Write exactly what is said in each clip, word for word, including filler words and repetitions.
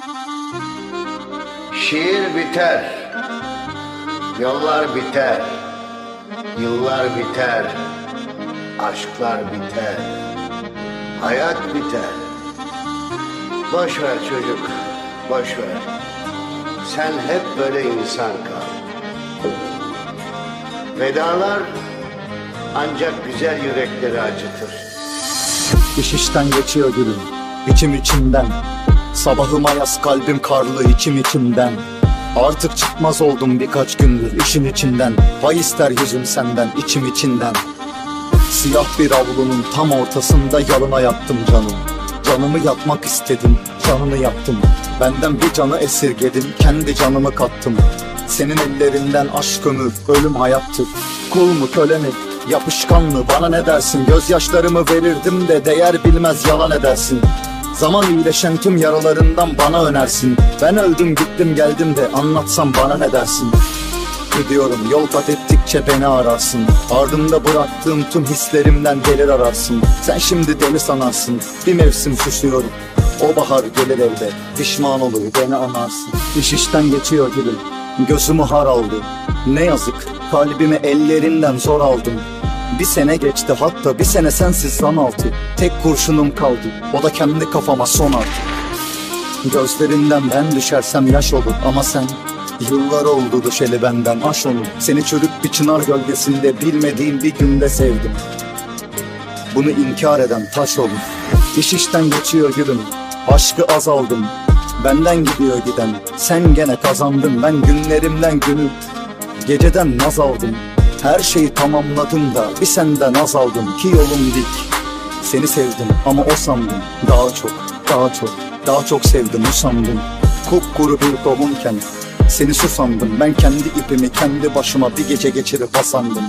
Şiir biter, yollar biter, yıllar biter, aşklar biter, hayat biter. Boş ver çocuk, boş ver. Sen hep böyle insan kal. Vedalar ancak güzel yürekleri acıtır. İş işten geçiyor gülüm, içim içimden. Sabahıma yaz kalbim karlı içim içimden. Artık çıkmaz oldum birkaç gündür işin içinden. Pay ister yüzüm senden içim içinden. Siyah bir avlunun tam ortasında yalına yattım canım. Canımı yakmak istedim, canını yaktım. Benden bir canı esirgedim, kendi canımı kattım. Senin ellerinden aşk ömür, ölüm hayattır. Kul mu köle mi, yapışkan mı, bana ne dersin? Gözyaşlarımı verirdim de değer bilmez yalan edersin. Zaman iyileşen tüm yaralarından bana önersin. Ben öldüm gittim geldim de anlatsam bana ne dersin? Gidiyorum yol kat ettikçe beni ararsın. Ardımda bıraktığım tüm hislerimden gelir ararsın. Sen şimdi deli sanarsın, bir mevsim susuyorum. O bahar gelir evde, pişman olur beni anarsın. İş işten geçiyor gülüm, gözümü har aldı. Ne yazık kalbimi ellerinden zor aldım. Bir sene geçti hatta bir sene sensiz zan altı. Tek kurşunum kaldı, o da kendi kafama son artık. Gözlerinden ben düşersem yaş olur ama sen yıllar oldu düşeli benden aş olur. Seni çürük bir çınar gölgesinde bilmediğim bir günde sevdim. Bunu inkar eden taş olur. İş işten geçiyor gülüm, aşkı azaldım. Benden gidiyor giden, sen gene kazandın. Ben günlerimden günü, geceden naz aldım. Her şeyi tamamladım da bir senden naz aldım. Ki yolum dik, seni sevdim ama o sandım. Daha çok, daha çok, daha çok sevdim o sandım. Kupkuru bir tohumken seni su sandım. Ben kendi ipimi kendi başıma bir gece geçirip asandım.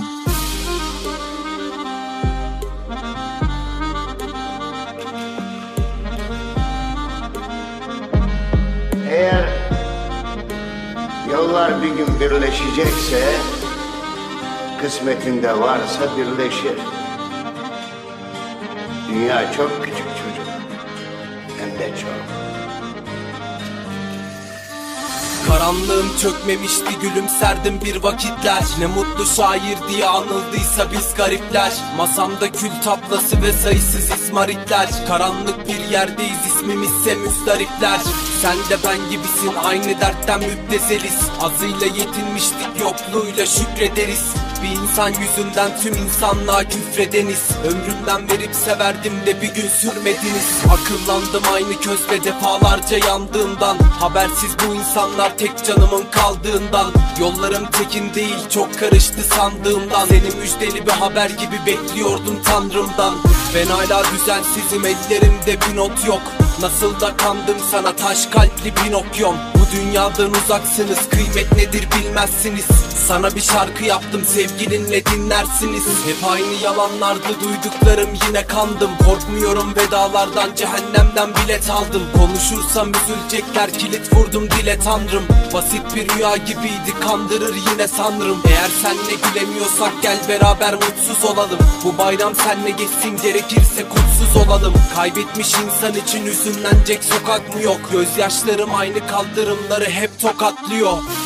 Eğer yollar bir gün birleşecekse, kısmetinde varsa birleşir. Dünya çok küçük çocuk, hem de çok. Karanlığım çökmemişti, gülümserdim bir vakitler. Ne mutlu şair diye anıldıysa biz garipler. Masamda kül tablası ve sayısız izmaritler. Karanlık bir yerdeyiz, ismimizse müzdaripler. Sen de ben gibisin, aynı dertten müptezeliz. Azıyla yetinmiştik, yokluğuyla şükrederiz. Bir insan yüzünden tüm insanlığa küfredeniz. Ömrümden verip severdim de bir gün sürmediniz. Akıllandım aynı közde defalarca yandığımdan. Habersiz bu insanlar tek canımın kaldığından. Yollarım tekin değil, çok karıştı sandığımdan. Seni müjdeli bir haber gibi bekliyordum Tanrım'dan. Ben hala düzensizim, ellerimde bir not yok. Nasıl da kandım sana taş kalpli Pinokyom. Bu dünyadan uzaksınız, kıymet nedir bilmezsiniz. Sana bir şarkı yaptım, sevgilinle dinlersiniz. Hep aynı yalanlardı duyduklarım, yine kandım. Korkmuyorum vedalardan, cehennemden bilet aldım. Konuşursam üzülecekler, kilit vurdum dile Tanrım. Basit bir rüya gibiydi, kandırır yine sanırım. Eğer senle gülemiyorsak gel beraber mutsuz olalım. Bu bayram senle geçsin, gerekirse kutsuz olalım. Kaybetmiş insan için üzümlenecek sokak mı yok? Gözyaşlarım aynı kaldırımları hep tokatlıyor.